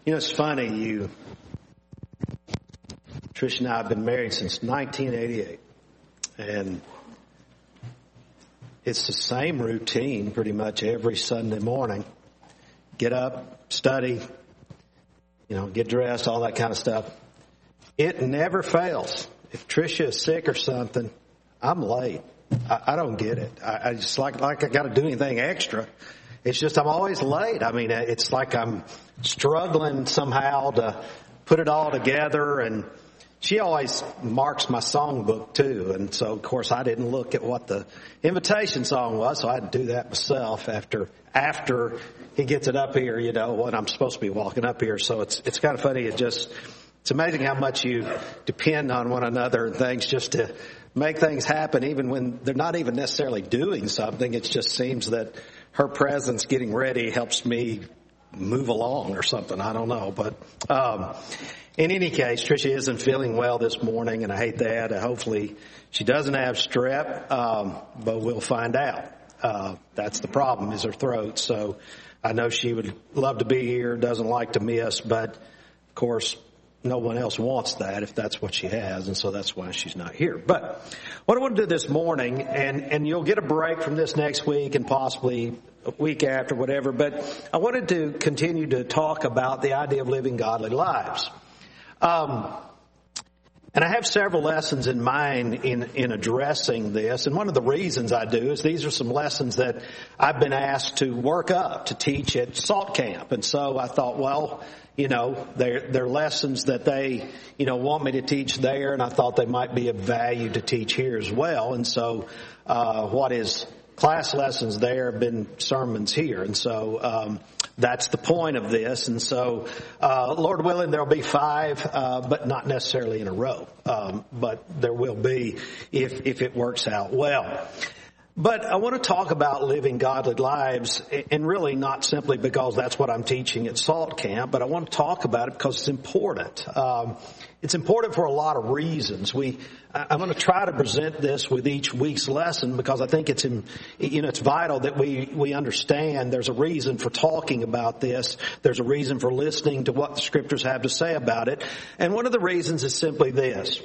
You know, it's funny, Trish and I have been married since 1988. And it's the same routine pretty much every Sunday morning. Get up, study, get dressed, all that kind of stuff. It never fails. If Tricia is sick or something, I'm late. I don't get it. I just like I got to do anything extra. It's just I'm always late. I mean, it's like I'm struggling somehow to put it all together. And she always marks my songbook too. And so, of course, I didn't look at what the invitation song was, so I had to do that myself after he gets it up here, when I'm supposed to be walking up here. So it's kind of funny. It's amazing how much you depend on one another and things just to make things happen, even when they're not even necessarily doing something. It just seems that her presence getting ready helps me move along or something. I don't know. But in any case, Tricia isn't feeling well this morning, and I hate that. Hopefully she doesn't have strep, but we'll find out. That's the problem, is her throat. So I know she would love to be here, doesn't like to miss, but of course no one else wants that if that's what she has, and so that's why she's not here. But what I want to do this morning, and you'll get a break from this next week and possibly a week after, whatever, but I wanted to continue to talk about the idea of living godly lives. And I have several lessons in mind in addressing this. And one of the reasons I do is these are some lessons that I've been asked to work up to teach at Salt Camp. And so I thought, well, they're lessons that they, want me to teach there. And I thought they might be of value to teach here as well. And so, what is class lessons there have been sermons here. And so, that's the point of this. And so, Lord willing, there'll be 5, but not necessarily in a row. But there will be if it works out well. But I want to talk about living godly lives, and really not simply because that's what I'm teaching at Salt Camp, but I want to talk about it because it's important. It's important for a lot of reasons. I'm going to try to present this with each week's lesson because I think it's vital that we understand there's a reason for talking about this. There's a reason for listening to what the scriptures have to say about it. And one of the reasons is simply this.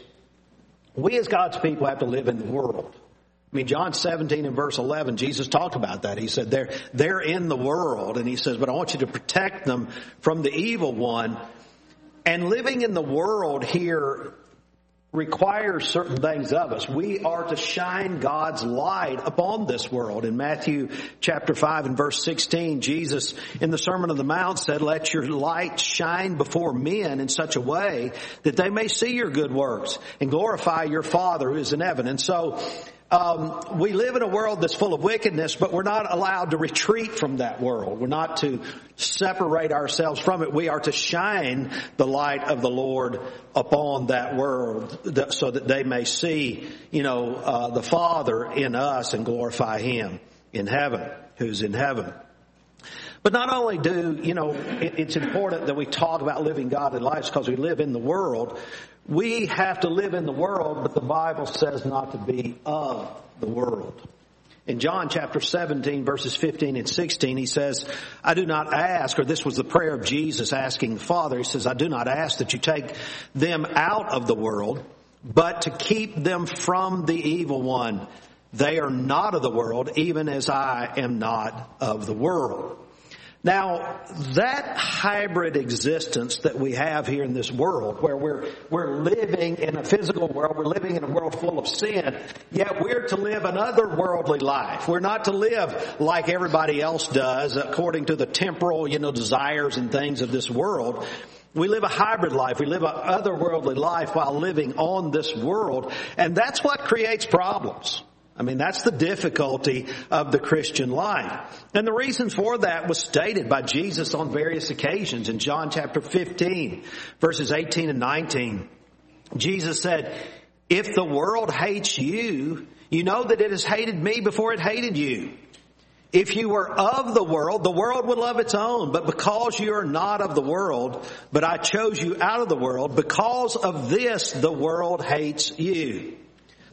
We as God's people have to live in the world. I mean, John 17 and verse 11, Jesus talked about that. He said, they're in the world. And he says, but I want you to protect them from the evil one. And living in the world here requires certain things of us. We are to shine God's light upon this world. In Matthew chapter 5 and verse 16, Jesus in the Sermon on the Mount said, let your light shine before men in such a way that they may see your good works and glorify your Father who is in heaven. And so we live in a world that's full of wickedness, but we're not allowed to retreat from that world. We're not to separate ourselves from it. We are to shine the light of the Lord upon that world so that they may see, the Father in us and glorify Him in heaven, who's in heaven. But not only it's important that we talk about living godly lives because we live in the world. We have to live in the world, but the Bible says not to be of the world. In John chapter 17, verses 15 and 16, he says, I do not ask, or this was the prayer of Jesus asking the Father. He says, I do not ask that you take them out of the world, but to keep them from the evil one. They are not of the world, even as I am not of the world. Now, that hybrid existence that we have here in this world, where we're living in a physical world, we're living in a world full of sin, yet we're to live an otherworldly life. We're not to live like everybody else does, according to the temporal, desires and things of this world. We live a hybrid life. We live an otherworldly life while living on this world, and that's what creates problems. I mean, that's the difficulty of the Christian life. And the reason for that was stated by Jesus on various occasions. In John chapter 15, verses 18 and 19, Jesus said, if the world hates you, you know that it has hated me before it hated you. If you were of the world would love its own. But because you are not of the world, but I chose you out of the world, because of this the world hates you.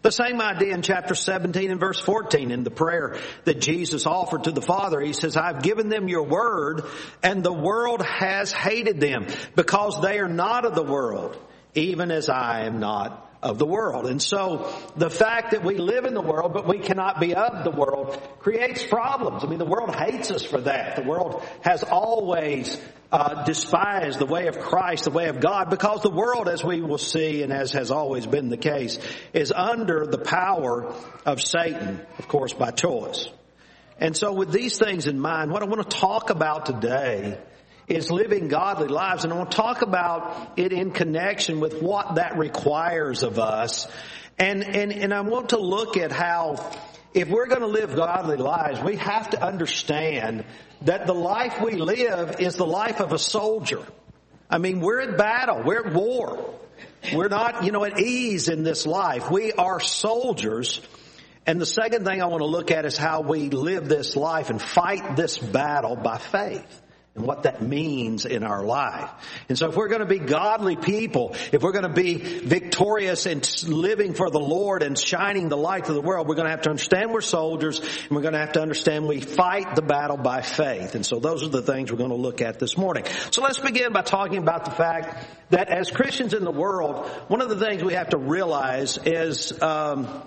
The same idea in chapter 17 and verse 14 in the prayer that Jesus offered to the Father. He says, I've given them your word, and the world has hated them because they are not of the world, even as I am not of the world. And so the fact that we live in the world, but we cannot be of the world, creates problems. I mean, the world hates us for that. The world has always despised the way of Christ, the way of God, because the world, as we will see, and as has always been the case, is under the power of Satan, of course, by choice. And so with these things in mind, what I want to talk about today is living godly lives. And I want to talk about it in connection with what that requires of us. And I want to look at how, if we're going to live godly lives, we have to understand that the life we live is the life of a soldier. I mean, we're at battle. We're at war. We're not, at ease in this life. We are soldiers. And the second thing I want to look at is how we live this life and fight this battle by faith, and what that means in our life. And so if we're going to be godly people, if we're going to be victorious and living for the Lord and shining the light to the world, we're going to have to understand we're soldiers, and we're going to have to understand we fight the battle by faith. And so those are the things we're going to look at this morning. So let's begin by talking about the fact that as Christians in the world, one of the things we have to realize is, I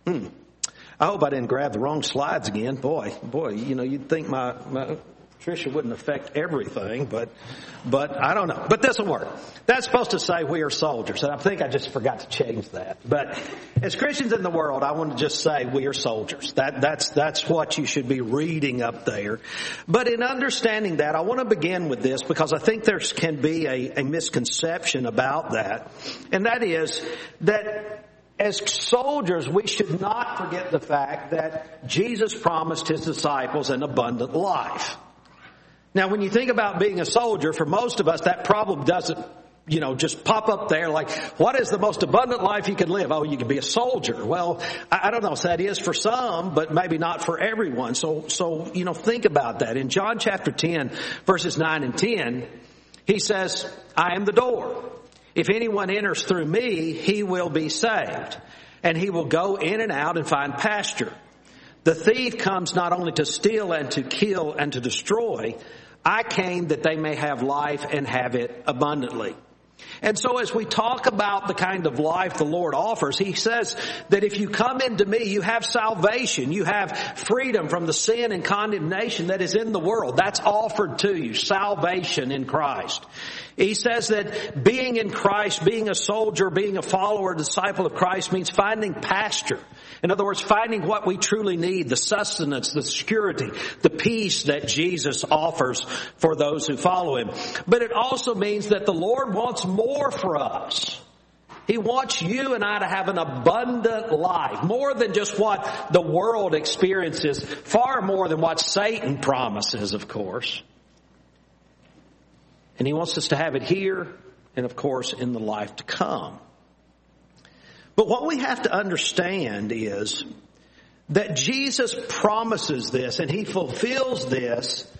hope I didn't grab the wrong slides again. Boy, you'd think my Tricia wouldn't affect everything, but I don't know. But this will work. That's supposed to say we are soldiers, and I think I just forgot to change that. But as Christians in the world, I want to just say we are soldiers. That's what you should be reading up there. But in understanding that, I want to begin with this because I think there can be a misconception about that, and that is that as soldiers, we should not forget the fact that Jesus promised his disciples an abundant life. Now, when you think about being a soldier, for most of us, that problem doesn't, just pop up there like, what is the most abundant life you can live? Oh, you can be a soldier. Well, I don't know. So that is for some, but maybe not for everyone. So, think about that. In John chapter 10, verses 9 and 10, he says, I am the door. If anyone enters through me, he will be saved, and he will go in and out and find pasture. The thief comes not only to steal and to kill and to destroy. I came that they may have life and have it abundantly. And so as we talk about the kind of life the Lord offers, he says that if you come into me, you have salvation. You have freedom from the sin and condemnation that is in the world. That's offered to you, salvation in Christ. He says that being in Christ, being a soldier, being a follower, a disciple of Christ means finding pasture. In other words, finding what we truly need, the sustenance, the security, the peace that Jesus offers for those who follow him. But it also means that the Lord wants more for us. He wants you and I to have an abundant life, more than just what the world experiences, far more than what Satan promises, of course. And he wants us to have it here and, of course, in the life to come. But what we have to understand is that Jesus promises this, and he fulfills this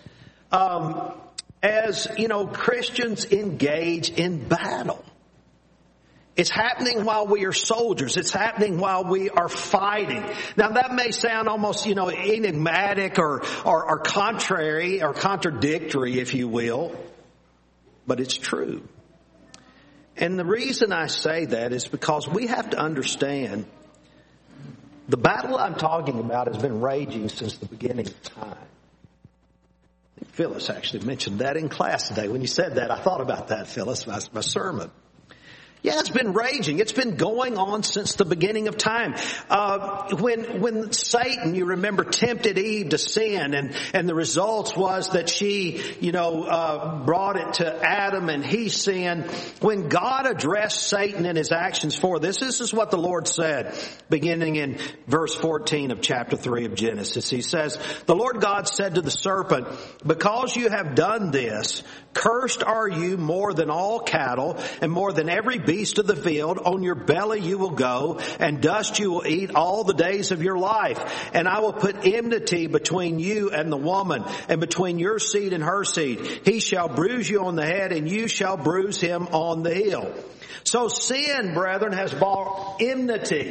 as, Christians engage in battle. It's happening while we are soldiers. It's happening while we are fighting. Now that may sound almost, enigmatic or contrary or contradictory, if you will, but it's true. And the reason I say that is because we have to understand the battle I'm talking about has been raging since the beginning of time. I think Phyllis actually mentioned that in class today. When you said that, I thought about that, Phyllis, my sermon. Yeah, it's been raging. It's been going on since the beginning of time. When Satan, you remember, tempted Eve to sin, and the results was that she, brought it to Adam and he sinned. When God addressed Satan and his actions for this is what the Lord said, beginning in verse 14 of chapter 3 of Genesis. He says, the Lord God said to the serpent, because you have done this, cursed are you more than all cattle and more than every beast of the field. On your belly you will go, and dust you will eat all the days of your life. And I will put enmity between you and the woman, and between your seed and her seed. He shall bruise you on the head, and you shall bruise him on the heel. So sin, brethren, has brought enmity.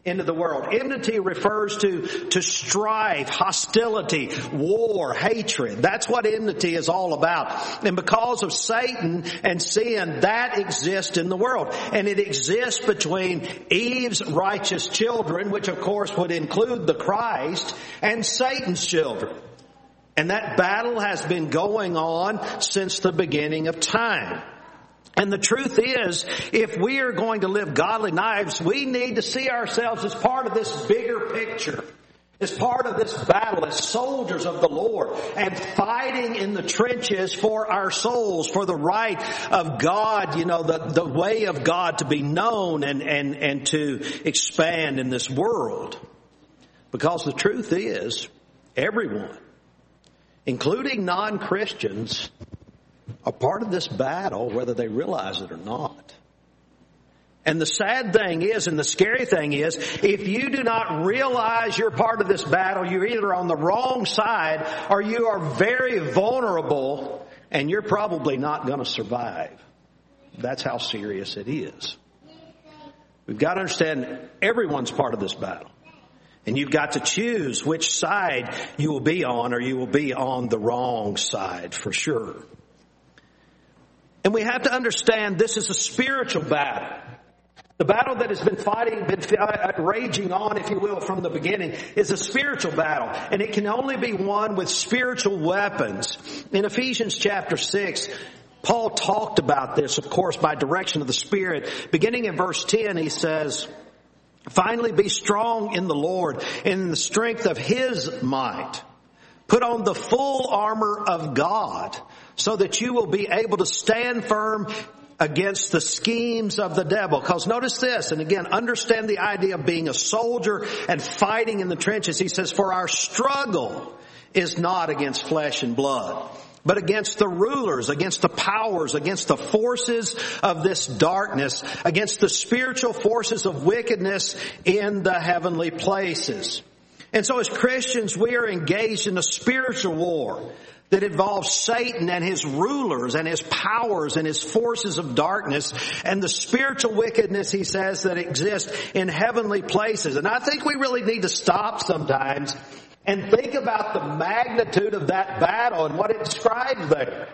into the world. Enmity refers to strife, hostility, war, hatred. That's what enmity is all about. And because of Satan and sin, that exists in the world. And it exists between Eve's righteous children, which of course would include the Christ, and Satan's children. And that battle has been going on since the beginning of time. And the truth is, if we are going to live godly lives, we need to see ourselves as part of this bigger picture, as part of this battle, as soldiers of the Lord, and fighting in the trenches for our souls, for the right of God, the way of God to be known and to expand in this world. Because the truth is, everyone, including non-Christians, are part of this battle, whether they realize it or not. And the sad thing is, and the scary thing is, if you do not realize you're part of this battle, you're either on the wrong side or you are very vulnerable and you're probably not going to survive. That's how serious it is. We've got to understand everyone's part of this battle. And you've got to choose which side you will be on, or you will be on the wrong side for sure. And we have to understand this is a spiritual battle. The battle that has been raging on, if you will, from the beginning is a spiritual battle. And it can only be won with spiritual weapons. In Ephesians chapter 6, Paul talked about this, of course, by direction of the Spirit. Beginning in verse 10, he says, "Finally be strong in the Lord, in the strength of His might. Put on the full armor of God, so that you will be able to stand firm against the schemes of the devil." Because notice this, and again, understand the idea of being a soldier and fighting in the trenches. He says, "For our struggle is not against flesh and blood, but against the rulers, against the powers, against the forces of this darkness, against the spiritual forces of wickedness in the heavenly places." And so as Christians, we are engaged in a spiritual war that involves Satan and his rulers and his powers and his forces of darkness and the spiritual wickedness, he says, that exists in heavenly places. And I think we really need to stop sometimes and think about the magnitude of that battle and what it describes there.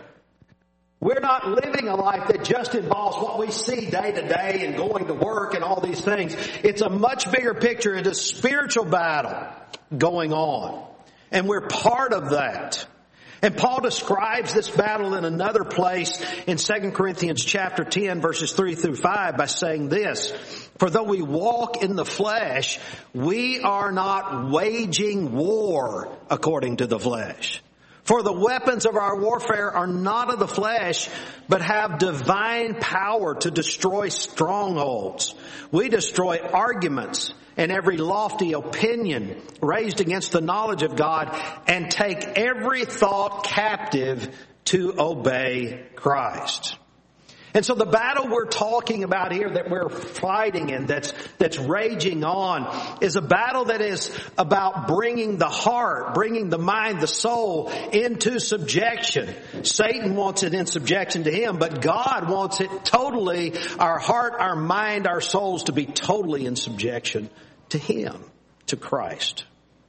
We're not living a life that just involves what we see day to day and going to work and all these things. It's a much bigger picture. It's a spiritual battle going on. And we're part of that. And Paul describes this battle in another place in 2 Corinthians chapter 10, verses 3 through 5 by saying this: "For though we walk in the flesh, we are not waging war according to the flesh. For the weapons of our warfare are not of the flesh, but have divine power to destroy strongholds. We destroy arguments and every lofty opinion raised against the knowledge of God, and take every thought captive to obey Christ." And so the battle we're talking about here, that we're fighting in, that's raging on, is a battle that is about bringing the heart, bringing the mind, the soul into subjection. Satan wants it in subjection to him, but God wants it totally, our heart, our mind, our souls, to be totally in subjection to Him, to Christ.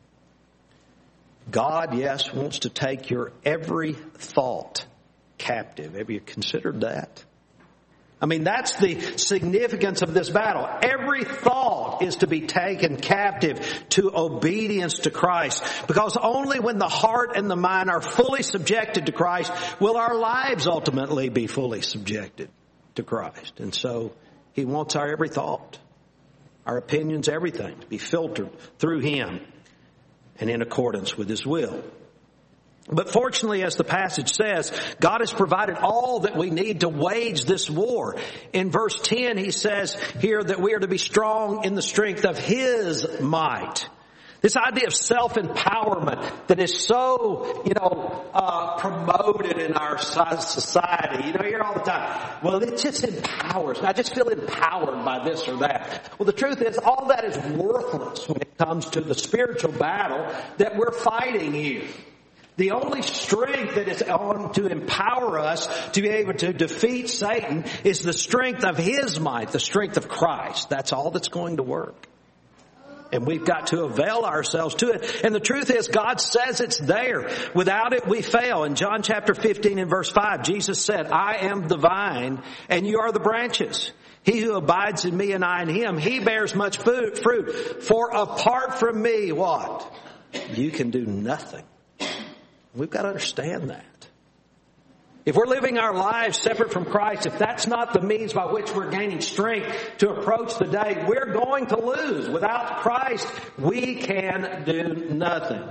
God, yes, wants to take your every thought captive. Have you considered that? I mean, that's the significance of this battle. Every thought is to be taken captive to obedience to Christ. Because only when the heart and the mind are fully subjected to Christ will our lives ultimately be fully subjected to Christ. And so He wants our every thought, our opinions, everything to be filtered through Him and in accordance with His will. But fortunately, as the passage says, God has provided all that we need to wage this war. In verse 10, he says here that we are to be strong in the strength of His might. This idea of self-empowerment that is so, promoted in our society. You hear all the time, well, it just empowers me. I just feel empowered by this or that. Well, the truth is, all that is worthless when it comes to the spiritual battle that we're fighting here. The only strength that is on to empower us to be able to defeat Satan is the strength of His might, the strength of Christ. That's all that's going to work. And we've got to avail ourselves to it. And the truth is, God says it's there. Without it, we fail. In John chapter 15 and verse 5, Jesus said, I am the vine and you are the branches. He who abides in me and I in him, he bears much fruit. For apart from me, what? You can do nothing. We've got to understand that. If we're living our lives separate from Christ, if that's not the means by which we're gaining strength to approach the day, we're going to lose. Without Christ, we can do nothing.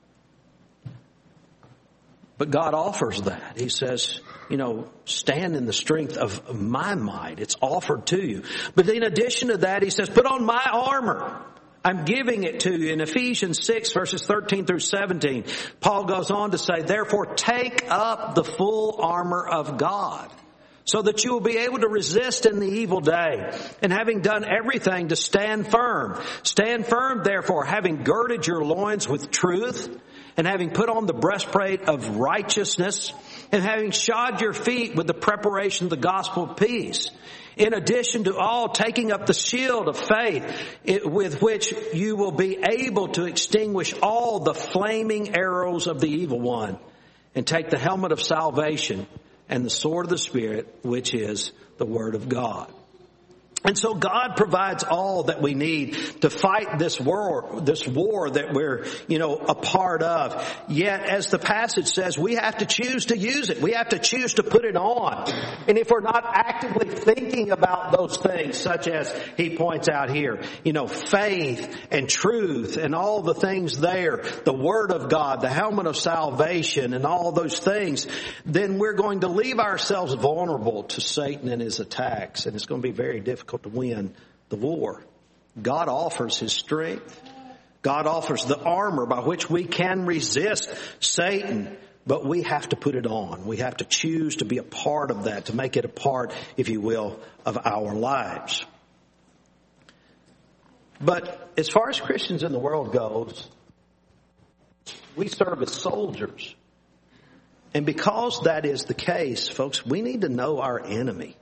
But God offers that. He says, stand in the strength of my might. It's offered to you. But in addition to that, he says, put on my armor. I'm giving it to you. In Ephesians 6 verses 13 through 17, Paul goes on to say, therefore take up the full armor of God so that you will be able to resist in the evil day, and having done everything to stand firm. Stand firm, therefore, having girded your loins with truth, and having put on the breastplate of righteousness, and having shod your feet with the preparation of the gospel of peace. In addition to all, taking up the shield of faith with which you will be able to extinguish all the flaming arrows of the evil one, and take the helmet of salvation and the sword of the Spirit, which is the Word of God. And so God provides all that we need to fight this war that we're, a part of. Yet, as the passage says, we have to choose to use it. We have to choose to put it on. And if we're not actively thinking about those things, such as he points out here, faith and truth and all the things there, the Word of God, the helmet of salvation and all those things, then we're going to leave ourselves vulnerable to Satan and his attacks. And it's going to be very difficult to win the war. God offers his strength. God offers the armor by which we can resist Satan, but we have to put it on. We have to choose to be a part of that, to make it a part, if you will, of our lives. But as far as Christians in the world goes, we serve as soldiers. And because that is the case, folks, we need to know our enemy.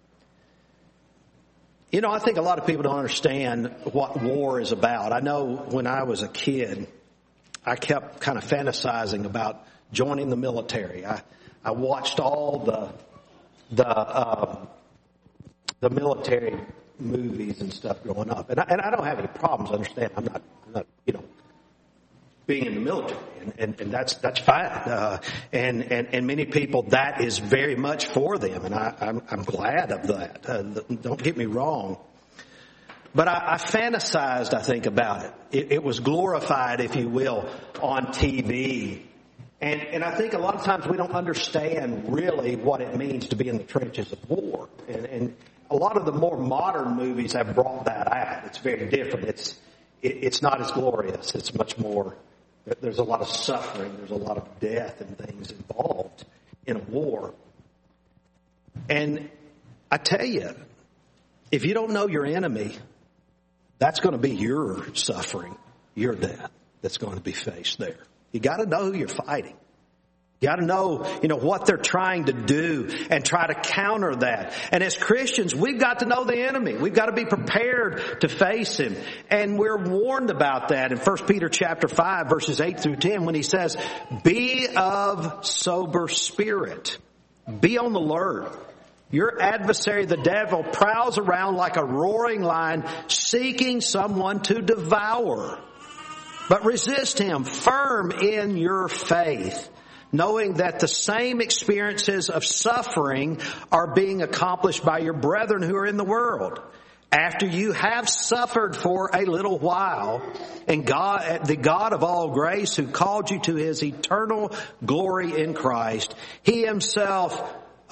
I think a lot of people don't understand what war is about. I know when I was a kid, I kept kind of fantasizing about joining the military. I watched all the military movies and stuff growing up, and I don't have any problems. Understand? I'm not being in the military, and that's fine. And many people, that is very much for them, and I'm glad of that. Don't get me wrong. But I fantasized, I think, about it. It was glorified, if you will, on TV. And I think a lot of times we don't understand really what it means to be in the trenches of war. And a lot of the more modern movies have brought that out. It's very different. It's not as glorious. It's much more. There's a lot of suffering. There's a lot of death and things involved in a war. And I tell you, if you don't know your enemy, that's going to be your suffering, your death that's going to be faced there. You got to know who you're fighting. You got to know, what they're trying to do and try to counter that. And as Christians, we've got to know the enemy. We've got to be prepared to face him. And we're warned about that in 1 Peter chapter 5, verses 8 through 10, when he says, be of sober spirit. Be on the alert. Your adversary, the devil, prowls around like a roaring lion, seeking someone to devour. But resist him, firm in your faith, knowing that the same experiences of suffering are being accomplished by your brethren who are in the world. After you have suffered for a little while, and the God of all grace, who called you to his eternal glory in Christ, he himself,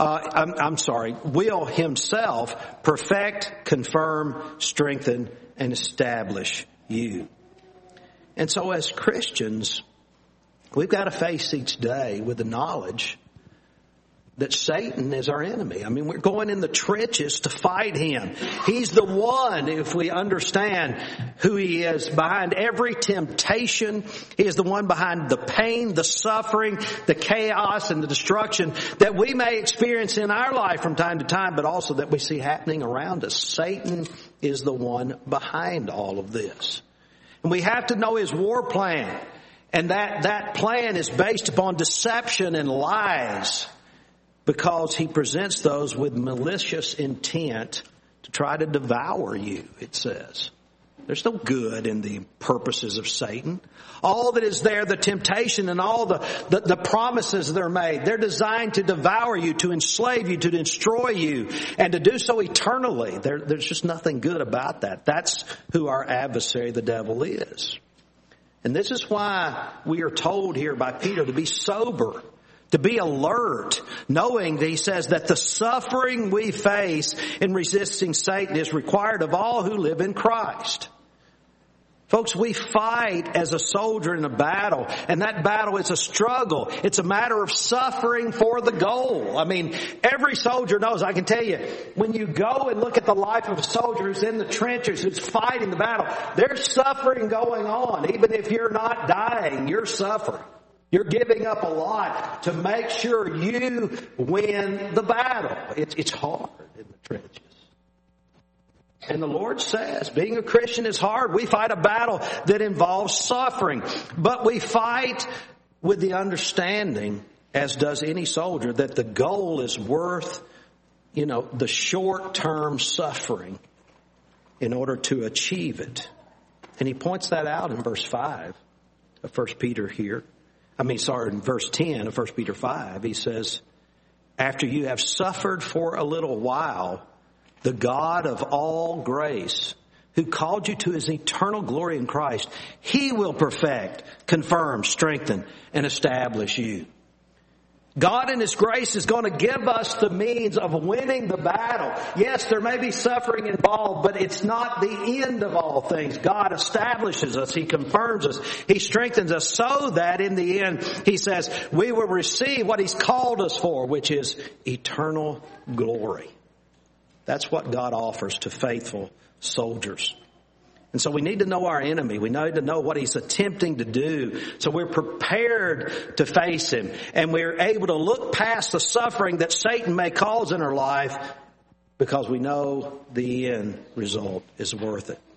will himself perfect, confirm, strengthen, and establish you. And so as Christians, we've got to face each day with the knowledge that Satan is our enemy. I mean, we're going in the trenches to fight him. He's the one, if we understand who he is, behind every temptation. He is the one behind the pain, the suffering, the chaos, and the destruction that we may experience in our life from time to time, but also that we see happening around us. Satan is the one behind all of this. And we have to know his war plan. And that plan is based upon deception and lies, because he presents those with malicious intent to try to devour you, it says. There's no good in the purposes of Satan. All that is there, the temptation and all the promises that are made, they're designed to devour you, to enslave you, to destroy you, and to do so eternally. There's just nothing good about that. That's who our adversary, the devil, is. And this is why we are told here by Peter to be sober, to be alert, knowing that he says that the suffering we face in resisting Satan is required of all who live in Christ. Folks, we fight as a soldier in a battle, and that battle is a struggle. It's a matter of suffering for the goal. I mean, every soldier knows, I can tell you, when you go and look at the life of a soldier who's in the trenches, who's fighting the battle, there's suffering going on. Even if you're not dying, you're suffering. You're giving up a lot to make sure you win the battle. It's hard in the trenches. And the Lord says, being a Christian is hard. We fight a battle that involves suffering. But we fight with the understanding, as does any soldier, that the goal is worth, the short-term suffering in order to achieve it. And he points that out in verse 5 of 1 Peter here. In verse 10 of 1 Peter 5, he says, after you have suffered for a little while, the God of all grace, who called you to his eternal glory in Christ, he will perfect, confirm, strengthen, and establish you. God in his grace is going to give us the means of winning the battle. Yes, there may be suffering involved, but it's not the end of all things. God establishes us. He confirms us. He strengthens us so that in the end, he says, we will receive what he's called us for, which is eternal glory. That's what God offers to faithful soldiers. And so we need to know our enemy. We need to know what he's attempting to do. So we're prepared to face him. And we're able to look past the suffering that Satan may cause in our life, because we know the end result is worth it.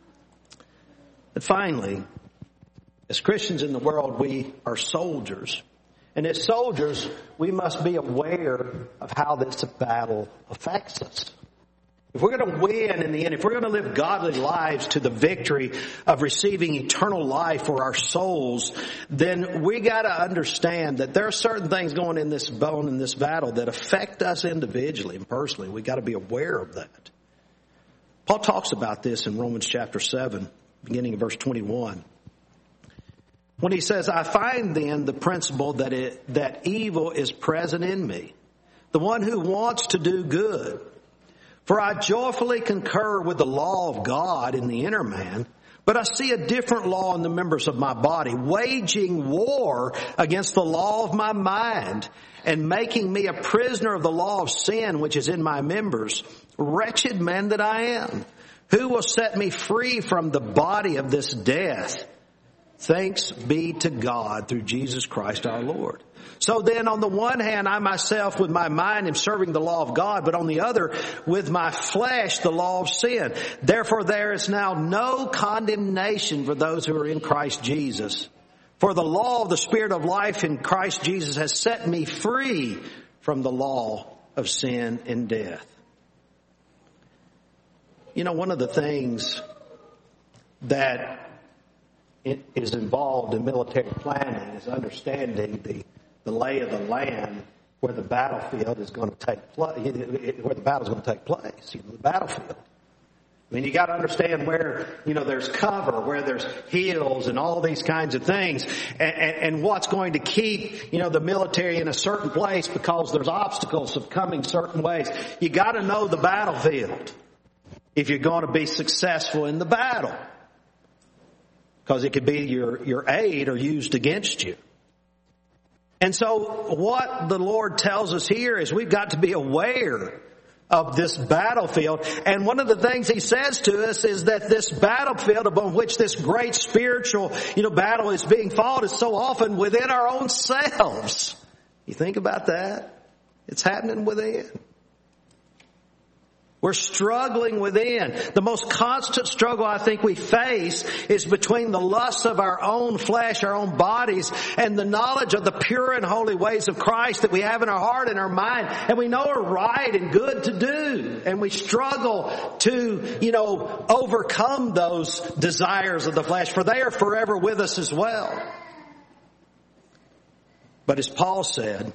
And finally, as Christians in the world, we are soldiers. And as soldiers, we must be aware of how this battle affects us. If we're going to win in the end, if we're going to live godly lives to the victory of receiving eternal life for our souls, then we got to understand that there are certain things going in this battle that affect us individually and personally. We got to be aware of that. Paul talks about this in Romans chapter 7, beginning of verse 21. When he says, I find then the principle that evil is present in me, the one who wants to do good. For I joyfully concur with the law of God in the inner man, but I see a different law in the members of my body, waging war against the law of my mind and making me a prisoner of the law of sin which is in my members. Wretched man that I am, who will set me free from the body of this death? Thanks be to God through Jesus Christ our Lord. So then, on the one hand, I myself with my mind am serving the law of God, but on the other, with my flesh, the law of sin. Therefore, there is now no condemnation for those who are in Christ Jesus. For the law of the Spirit of life in Christ Jesus has set me free from the law of sin and death. One of the things that is involved in military planning is understanding the lay of the land where the battlefield is going to take place, where the battle is going to take place, the battlefield. You got to understand where, there's cover, where there's hills and all these kinds of things, and what's going to keep, the military in a certain place because there's obstacles of coming certain ways. You got to know the battlefield if you're going to be successful in the battle, because it could be your aid or used against you. And so what the Lord tells us here is we've got to be aware of this battlefield. And one of the things he says to us is that this battlefield upon which this great spiritual, battle is being fought is so often within our own selves. You think about that? It's happening within. We're struggling within. The most constant struggle I think we face is between the lusts of our own flesh, our own bodies, and the knowledge of the pure and holy ways of Christ that we have in our heart and our mind, and we know are right and good to do. And we struggle to, overcome those desires of the flesh, for they are forever with us as well. But as Paul said,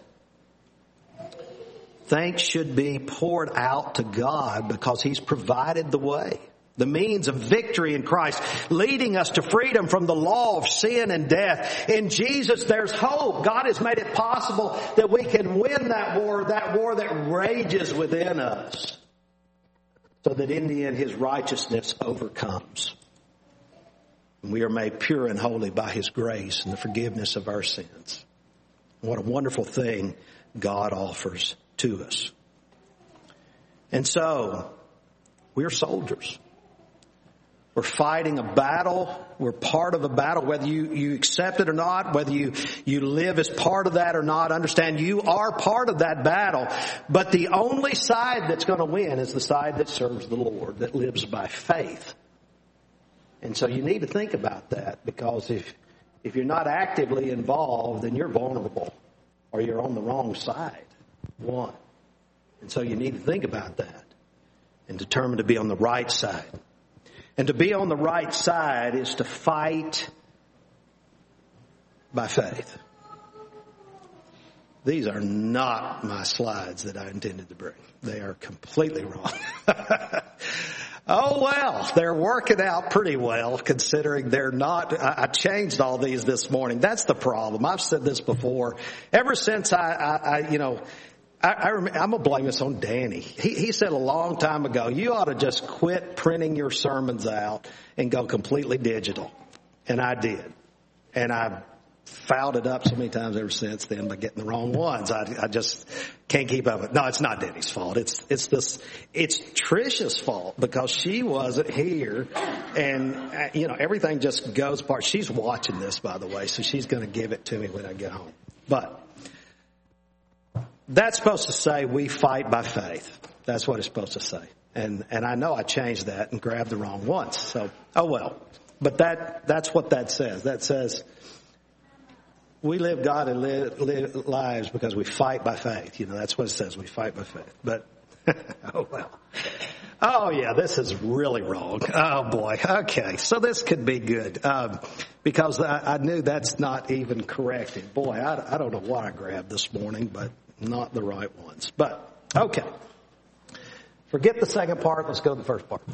thanks should be poured out to God because He's provided the way, the means of victory in Christ, leading us to freedom from the law of sin and death. In Jesus, there's hope. God has made it possible that we can win that war that rages within us, so that in the end His righteousness overcomes. And we are made pure and holy by His grace and the forgiveness of our sins. What a wonderful thing God offers to us. And so, we're soldiers. We're fighting a battle. We're part of a battle, whether you accept it or not, whether you live as part of that or not. Understand, you are part of that battle. But the only side that's going to win is the side that serves the Lord, that lives by faith. And so you need to think about that, because if you're not actively involved, then you're vulnerable, or you're on the wrong side. One. And so you need to think about that and determine to be on the right side. And to be on the right side is to fight by faith. These are not my slides that I intended to bring. They are completely wrong. Oh, well, they're working out pretty well, considering they're not. I changed all these this morning. That's the problem. I've said this before. Ever since I'm going to blame this on Danny. He said a long time ago, you ought to just quit printing your sermons out and go completely digital. And I did. And I fouled it up so many times ever since then by getting the wrong ones. I just can't keep up with it. No, it's not Danny's fault. It's Trisha's fault, because she wasn't here, and everything just goes apart. She's watching this, by the way, so she's going to give it to me when I get home. But that's supposed to say we fight by faith. That's what it's supposed to say. And I know I changed that and grabbed the wrong ones. So, oh well. But that's what that says. That says we live God and live lives because we fight by faith. That's what it says. We fight by faith. But, oh well. Oh yeah, this is really wrong. Oh boy. Okay. So this could be good. Because I knew that's not even corrected. Boy, I don't know what I grabbed this morning, but not the right ones. But, okay. Forget the second part. Let's go to the first part.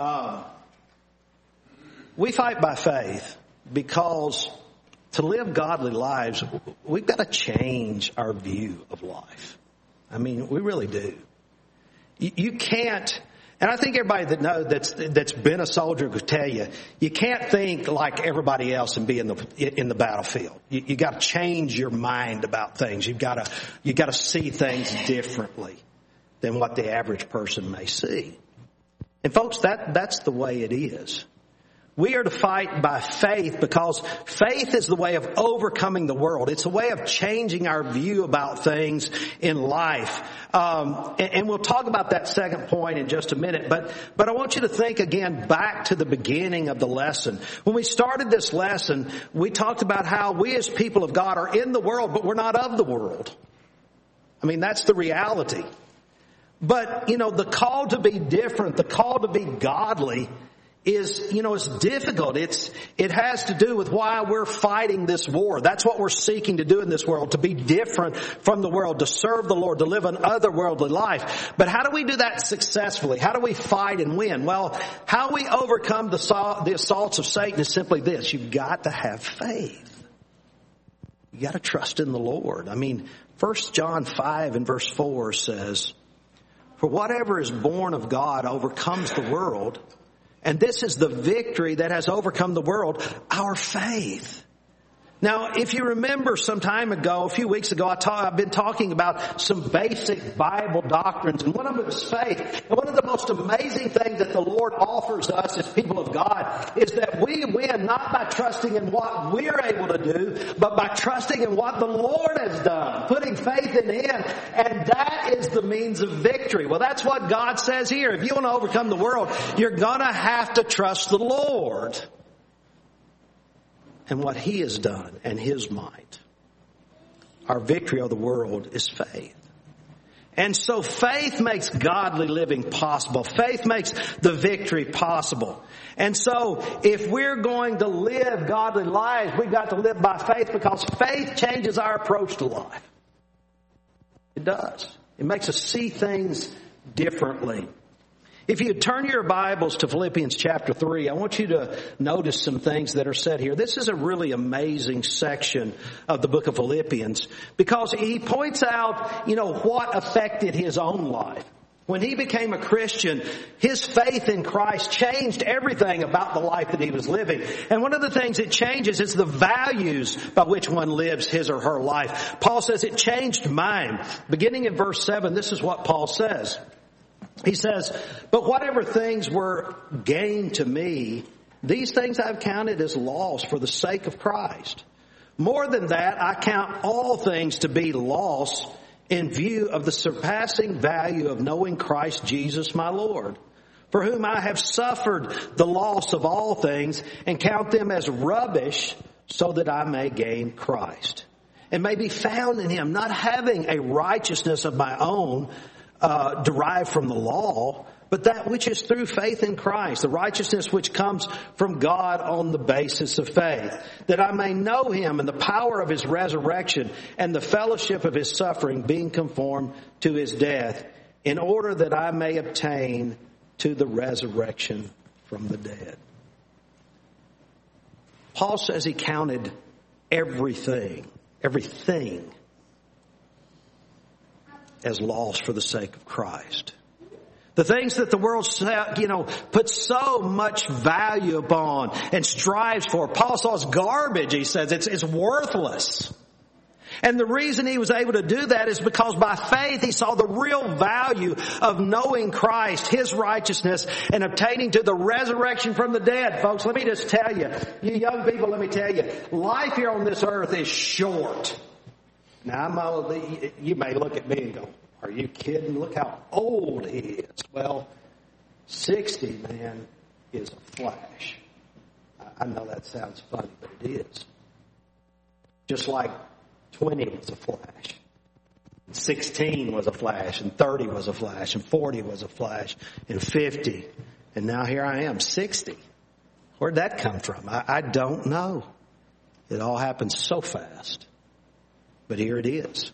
We fight by faith because to live godly lives, we've got to change our view of life. I mean, we really do. You can't, and I think everybody that's been a soldier could tell you, you can't think like everybody else and be in the battlefield. You got to change your mind about things. You got to see things differently than what the average person may see. And folks, that's the way it is. We are to fight by faith because faith is the way of overcoming the world. It's a way of changing our view about things in life. And we'll talk about that second point in just a minute. But I want you to think again back to the beginning of the lesson. When we started this lesson, we talked about how we as people of God are in the world, but we're not of the world. I mean, that's the reality. But, the call to be different, the call to be godly is, it's difficult. It has to do with why we're fighting this war. That's what we're seeking to do in this world, to be different from the world, to serve the Lord, to live an otherworldly life. But how do we do that successfully? How do we fight and win? Well, how we overcome the assaults of Satan is simply this. You've got to have faith. You got to trust in the Lord. I mean, 1 John 5 and verse 4 says, "For whatever is born of God overcomes the world. And this is the victory that has overcome the world, our faith." Now, if you remember some time ago, a few weeks ago, I've been talking about some basic Bible doctrines, and one of them is faith. And one of the most amazing things that the Lord offers us as people of God is that we win not by trusting in what we're able to do, but by trusting in what the Lord has done, putting faith in Him, and that is the means of victory. Well, that's what God says here. If you want to overcome the world, you're going to have to trust the Lord and what He has done and His might. Our victory of the world is faith. And so faith makes godly living possible. Faith makes the victory possible. And so if we're going to live godly lives, we've got to live by faith, because faith changes our approach to life. It does. It makes us see things differently. If you turn your Bibles to Philippians chapter 3, I want you to notice some things that are said here. This is a really amazing section of the book of Philippians, because he points out, what affected his own life. When he became a Christian, his faith in Christ changed everything about the life that he was living. And one of the things it changes is the values by which one lives his or her life. Paul says it changed mine. Beginning in verse 7, this is what Paul says. He says, "But whatever things were gain to me, these things I've counted as loss for the sake of Christ. More than that, I count all things to be loss in view of the surpassing value of knowing Christ Jesus my Lord, for whom I have suffered the loss of all things and count them as rubbish, so that I may gain Christ and may be found in Him, not having a righteousness of my own derived from the law, but that which is through faith in Christ, the righteousness which comes from God on the basis of faith, that I may know Him and the power of His resurrection and the fellowship of His suffering, being conformed to His death, in order that I may obtain to the resurrection from the dead." Paul says he counted everything as loss for the sake of Christ. The things that the world, puts so much value upon and strives for, Paul saw as garbage. He says it's worthless. And the reason he was able to do that is because by faith he saw the real value of knowing Christ, His righteousness, and obtaining to the resurrection from the dead. Folks, let me just tell you, you young people, let me tell you, life here on this earth is short. Now, you may look at me and go, "Are you kidding? Look how old he is." Well, 60, man, is a flash. I know that sounds funny, but it is. Just like 20 was a flash. 16 was a flash, and 30 was a flash, and 40 was a flash, and 50. And now here I am, 60. Where'd that come from? I don't know. It all happens so fast. But here it is.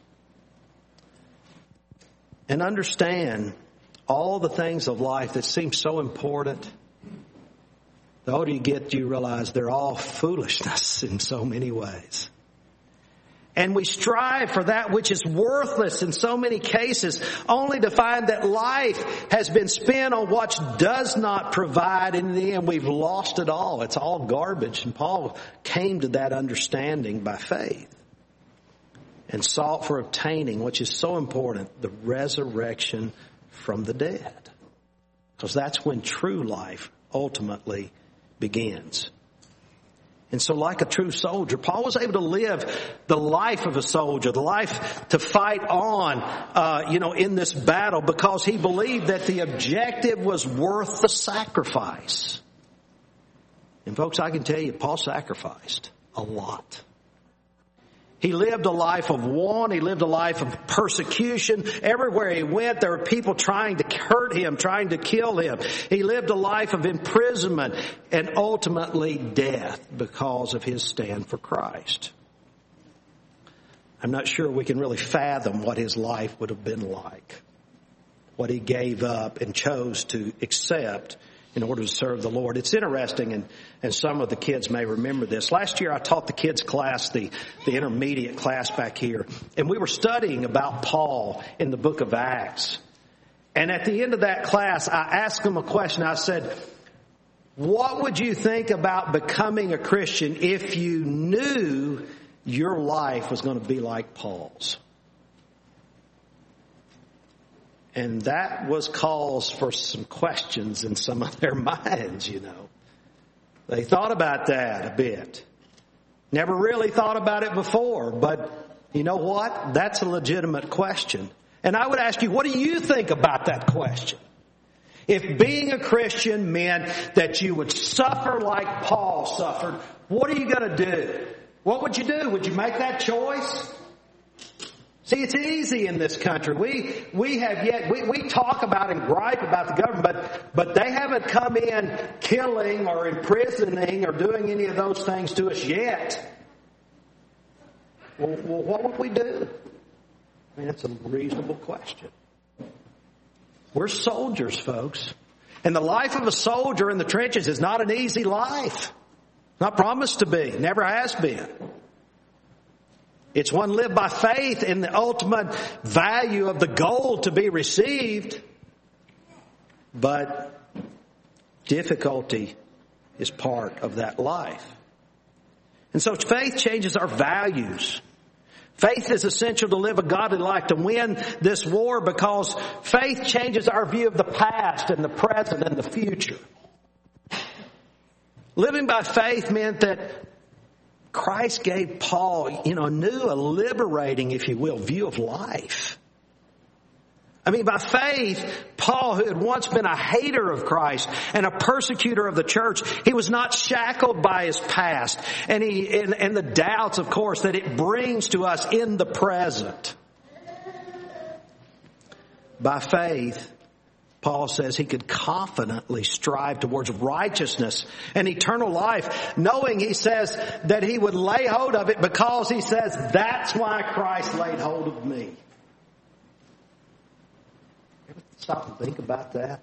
And understand, all the things of life that seem so important, the older you get, you realize they're all foolishness in so many ways. And we strive for that which is worthless in so many cases, only to find that life has been spent on what does not provide. In the end, we've lost it all. It's all garbage. And Paul came to that understanding by faith and sought for obtaining, which is so important, the resurrection from the dead. Because that's when true life ultimately begins. And so like a true soldier, Paul was able to live the life of a soldier, the life to fight on, in this battle, because he believed that the objective was worth the sacrifice. And folks, I can tell you, Paul sacrificed a lot. He lived a life of want. He lived a life of persecution. Everywhere he went, there were people trying to hurt him, trying to kill him. He lived a life of imprisonment and ultimately death because of his stand for Christ. I'm not sure we can really fathom what his life would have been like, what he gave up and chose to accept in order to serve the Lord. It's interesting, and some of the kids may remember this. Last year I taught the kids class, the intermediate class back here, and we were studying about Paul in the book of Acts. And at the end of that class, I asked them a question. I said, What would you think about becoming a Christian if you knew your life was going to be like Paul's? And that was cause for some questions in some of their minds, you know. They thought about that a bit. Never really thought about it before, but you know what? That's a legitimate question. And I would ask you, what do you think about that question? If being a Christian meant that you would suffer like Paul suffered, what are you going to do? What would you do? Would you make that choice? See, it's easy in this country. We talk about and gripe about the government, but they haven't come in killing or imprisoning or doing any of those things to us yet. Well, what would we do? I mean, it's a reasonable question. We're soldiers, folks. And the life of a soldier in the trenches is not an easy life. Not promised to be. Never has been. It's one lived by faith in the ultimate value of the goal to be received. But difficulty is part of that life. And so faith changes our values. Faith is essential to live a godly life, to win this war, because faith changes our view of the past and the present and the future. Living by faith meant that Christ gave Paul, a liberating, if you will, view of life. I mean, by faith, Paul, who had once been a hater of Christ and a persecutor of the church, he was not shackled by his past and the doubts, of course, that it brings to us in the present. By faith, Paul says he could confidently strive towards righteousness and eternal life, knowing, he says, that he would lay hold of it because he says, that's why Christ laid hold of me. Ever stop and think about that?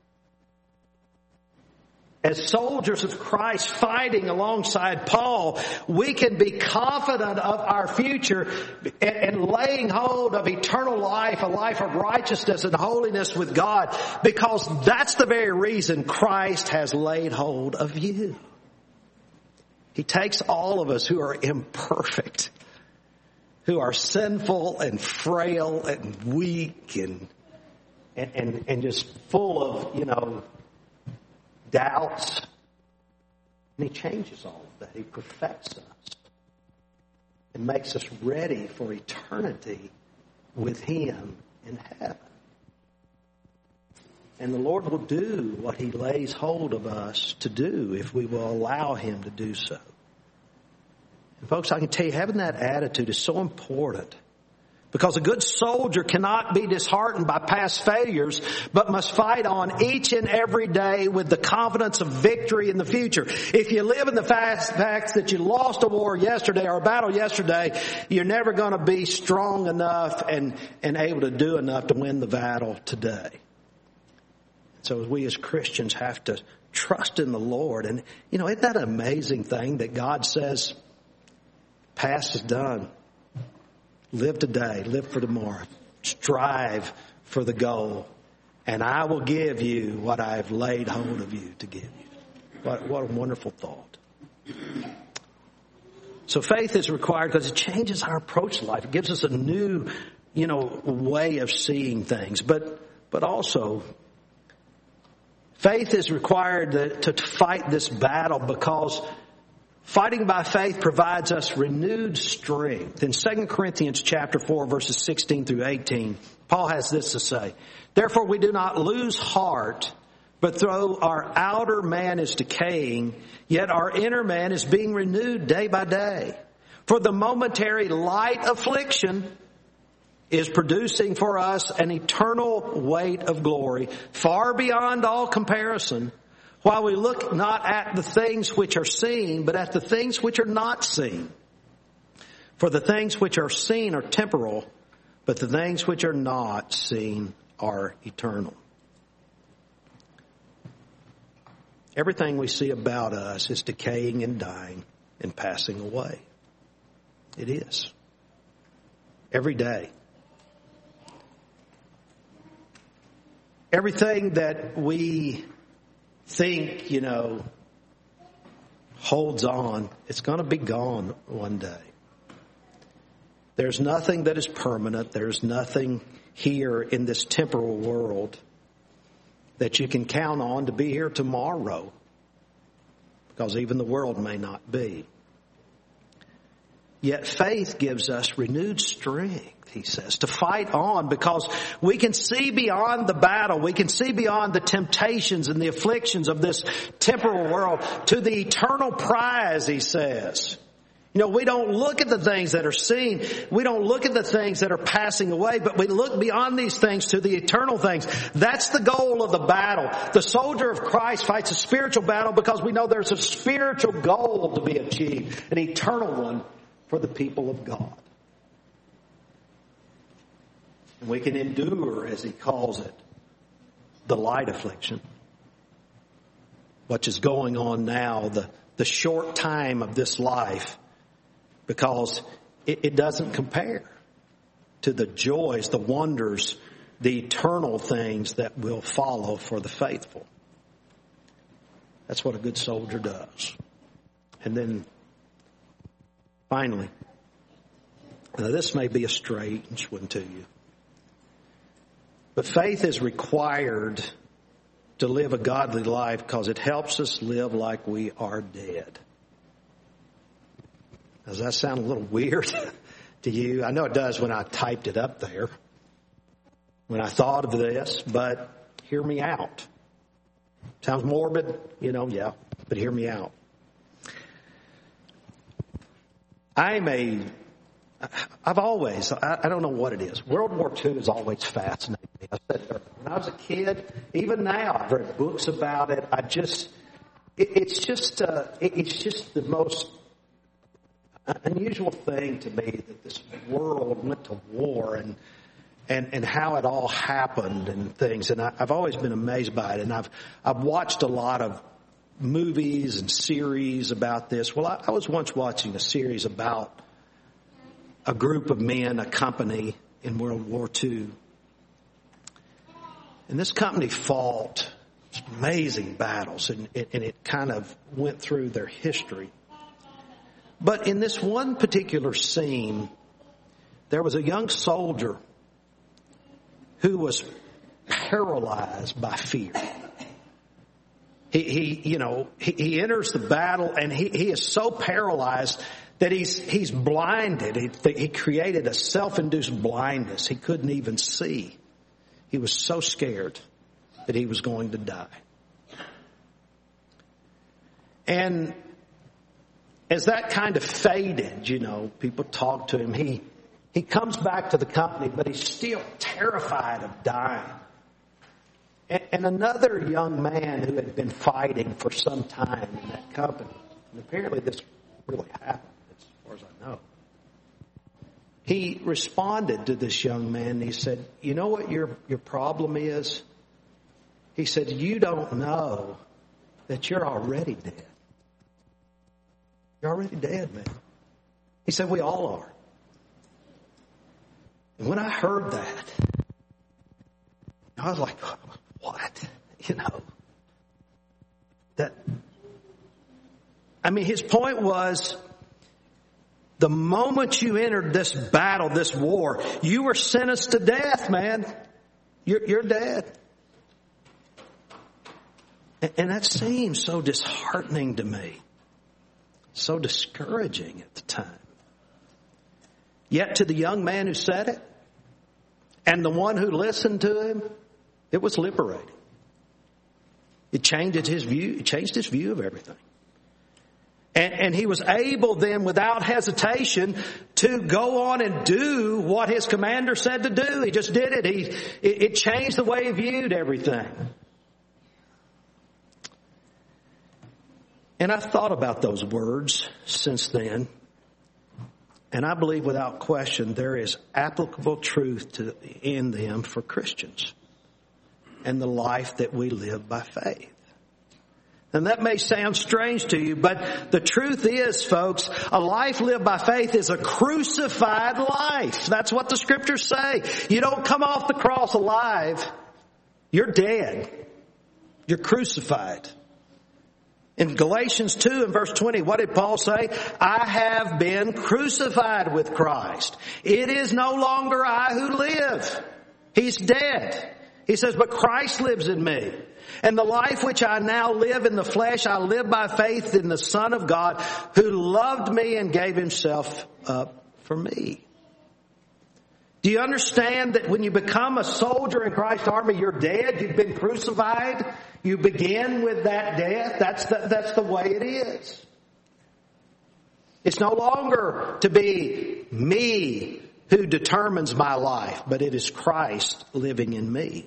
As soldiers of Christ fighting alongside Paul, we can be confident of our future and laying hold of eternal life, a life of righteousness and holiness with God, because that's the very reason Christ has laid hold of you. He takes all of us who are imperfect, who are sinful and frail and weak and just full of, doubts. And he changes all of that. He perfects us and makes us ready for eternity with him in heaven. And the Lord will do what he lays hold of us to do if we will allow him to do so. And folks, I can tell you, having that attitude is so important. Because a good soldier cannot be disheartened by past failures, but must fight on each and every day with the confidence of victory in the future. If you live in the fact that you lost a war yesterday or a battle yesterday, you're never going to be strong enough and able to do enough to win the battle today. So we as Christians have to trust in the Lord. And, isn't that an amazing thing that God says, past is done. Live today, live for tomorrow, strive for the goal, and I will give you what I have laid hold of you to give you. What a wonderful thought. So faith is required because it changes our approach to life. It gives us a new, way of seeing things. But also, faith is required to fight this battle, because fighting by faith provides us renewed strength. In 2 Corinthians chapter 4, verses 16 through 18, Paul has this to say: Therefore we do not lose heart, but though our outer man is decaying, yet our inner man is being renewed day by day. For the momentary light affliction is producing for us an eternal weight of glory, far beyond all comparison, while we look not at the things which are seen, but at the things which are not seen. For the things which are seen are temporal, but the things which are not seen are eternal. Everything we see about us is decaying and dying and passing away. It is. Every day. Everything that we think, holds on, it's going to be gone one day. There's nothing that is permanent. There's nothing here in this temporal world that you can count on to be here tomorrow, because even the world may not be. Yet faith gives us renewed strength, he says, to fight on, because we can see beyond the battle. We can see beyond the temptations and the afflictions of this temporal world to the eternal prize, he says. We don't look at the things that are seen. We don't look at the things that are passing away, but we look beyond these things to the eternal things. That's the goal of the battle. The soldier of Christ fights a spiritual battle because we know there's a spiritual goal to be achieved, an eternal one for the people of God. And we can endure, as he calls it, the light affliction, which is going on now, the short time of this life, because it doesn't compare to the joys, the wonders, the eternal things that will follow for the faithful. That's what a good soldier does. And then finally, now this may be a strange one to you, but faith is required to live a godly life because it helps us live like we are dead. Does that sound a little weird to you? I know it does when I typed it up there, when I thought of this, but hear me out. Sounds morbid, yeah, but hear me out. I don't know what it is. World War II has always fascinated me. I said when I was a kid, even now, I've read books about it. It's just the most unusual thing to me that this world went to war and how it all happened and things. And I've always been amazed by it. And I've watched a lot of movies and series about this. Well, I was once watching a series about a group of men, a company in World War II. And this company fought amazing battles, and it kind of went through their history. But in this one particular scene, there was a young soldier who was paralyzed by fear. He enters the battle and he is so paralyzed that he's blinded. He created a self-induced blindness. He couldn't even see. He was so scared that he was going to die. And as that kind of faded, people talked to him. He comes back to the company, but he's still terrified of dying. And another young man who had been fighting for some time in that company, and apparently this really happened as far as I know, he responded to this young man and he said, "You know what your problem is?" He said, "You don't know that you're already dead. You're already dead, man." He said, "We all are." And when I heard that, I was like, what? His point was, the moment you entered this battle, this war, you were sentenced to death, man. You're dead. And that seemed so disheartening to me. So discouraging at the time. Yet to the young man who said it, and the one who listened to him, it was liberating. It changed his view. It changed his view of everything. And he was able then, without hesitation, to go on and do what his commander said to do. He just did it. It changed the way he viewed everything. And I've thought about those words since then. And I believe without question there is applicable truth in them for Christians and the life that we live by faith. And that may sound strange to you, but the truth is, folks, a life lived by faith is a crucified life. That's what the scriptures say. You don't come off the cross alive. You're dead. You're crucified. In Galatians 2 and verse 20, what did Paul say? I have been crucified with Christ. It is no longer I who live. He's dead. He says, but Christ lives in me. And the life which I now live in the flesh, I live by faith in the Son of God who loved me and gave himself up for me. Do you understand that when you become a soldier in Christ's army, you're dead? You've been crucified. You begin with that death. That's the way it is. It's no longer to be me who determines my life, but it is Christ living in me.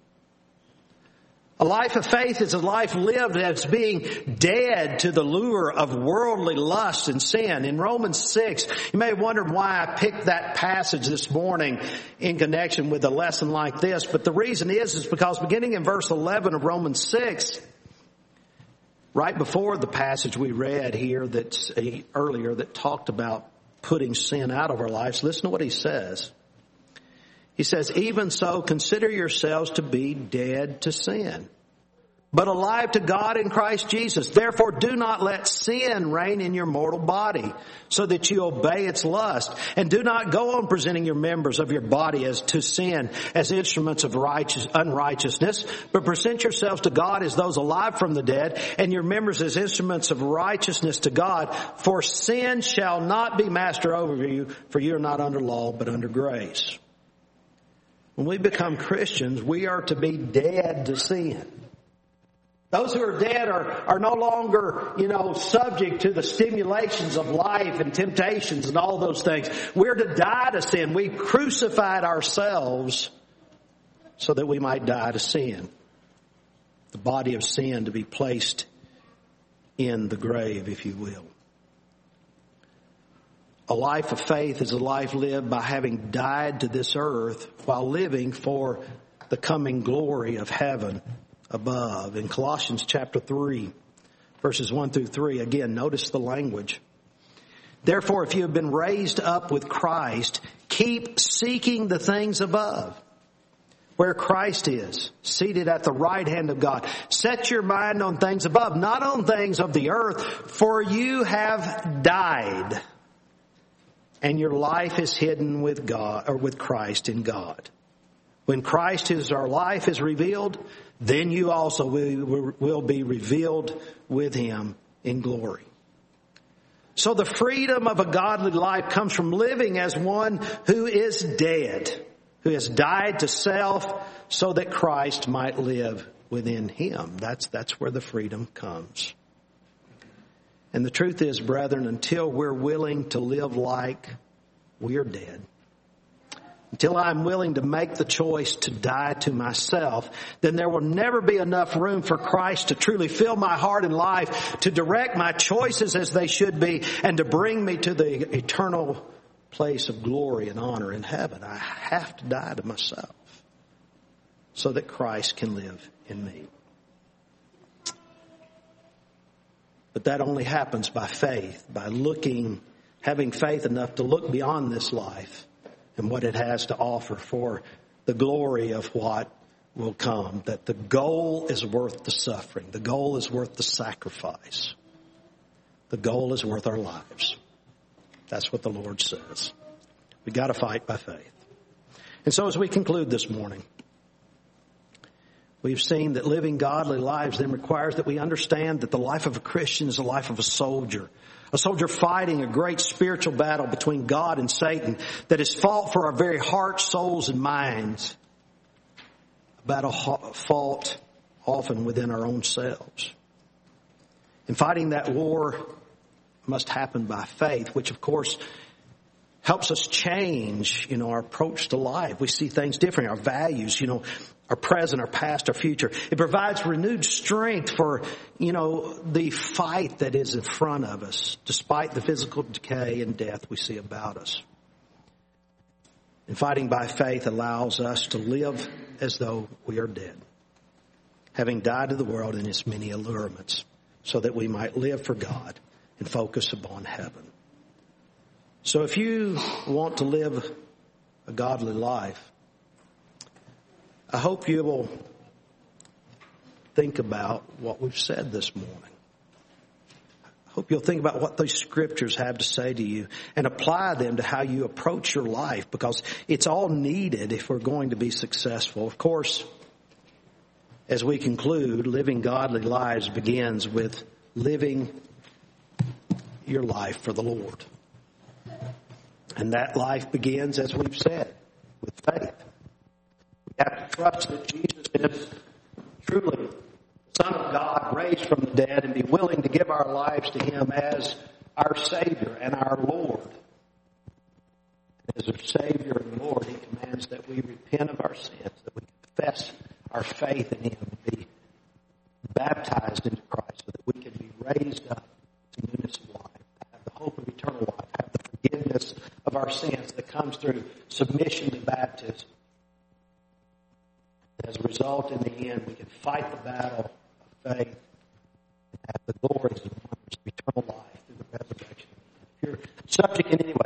A life of faith is a life lived as being dead to the lure of worldly lust and sin. In Romans 6, you may have wondered why I picked that passage this morning in connection with a lesson like this. But the reason is because beginning in verse 11 of Romans 6, right before the passage we read here that's earlier that talked about putting sin out of our lives, listen to what he says. He says, even so, consider yourselves to be dead to sin, but alive to God in Christ Jesus. Therefore, do not let sin reign in your mortal body, so that you obey its lust. And do not go on presenting your members of your body as to sin, as instruments of unrighteousness, but present yourselves to God as those alive from the dead, and your members as instruments of righteousness to God. For sin shall not be master over you, for you are not under law, but under grace. When we become Christians, we are to be dead to sin. Those who are dead are no longer, subject to the stimulations of life and temptations and all those things. We're to die to sin. We crucified ourselves so that we might die to sin. The body of sin to be placed in the grave, if you will. A life of faith is a life lived by having died to this earth while living for the coming glory of heaven above. In Colossians chapter 3, verses 1 through 3, again, notice the language. Therefore, if you have been raised up with Christ, keep seeking the things above, where Christ is, seated at the right hand of God. Set your mind on things above, not on things of the earth, for you have died, and your life is hidden with God, or with Christ in God. When Christ, who is our life, is revealed, then you also will be revealed with him in glory. So the freedom of a godly life comes from living as one who is dead, who has died to self so that Christ might live within him. That's where the freedom comes. And the truth is, brethren, until we're willing to live like we're dead, until I'm willing to make the choice to die to myself, then there will never be enough room for Christ to truly fill my heart and life, to direct my choices as they should be, and to bring me to the eternal place of glory and honor in heaven. I have to die to myself so that Christ can live in me. But that only happens by faith, by having faith enough to look beyond this life and what it has to offer for the glory of what will come. That the goal is worth the suffering. The goal is worth the sacrifice. The goal is worth our lives. That's what the Lord says. We got to fight by faith. And so as we conclude this morning, we've seen that living godly lives then requires that we understand that the life of a Christian is the life of a soldier fighting a great spiritual battle between God and Satan that is fought for our very hearts, souls, and minds. A battle fought often within our own selves. And fighting that war must happen by faith, which of course helps us change, our approach to life. We see things different, our values, our present, our past, our future. It provides renewed strength for, the fight that is in front of us, despite the physical decay and death we see about us. And fighting by faith allows us to live as though we are dead, having died to the world and its many allurements, so that we might live for God and focus upon heaven. So if you want to live a godly life, I hope you will think about what we've said this morning. Hope you'll think about what those scriptures have to say to you and apply them to how you approach your life, because it's all needed if we're going to be successful. Of course, as we conclude, living godly lives begins with living your life for the Lord. And that life begins, as we've said, with faith. We have to trust that Jesus is truly the Son of God, raised from the dead, and be willing to give our lives to Him as our Savior and our Lord. As our Savior and Lord, He commands that we repent of our sins, that we confess our faith in Him, and be baptized into Christ, so that we can be raised up to newness of life, have the hope of eternal life, have the forgiveness of our sins that comes through submission to baptism. As a result, in the end, we can fight the battle of faith and have the glories and wonders of eternal life through the resurrection. If you're subject in any way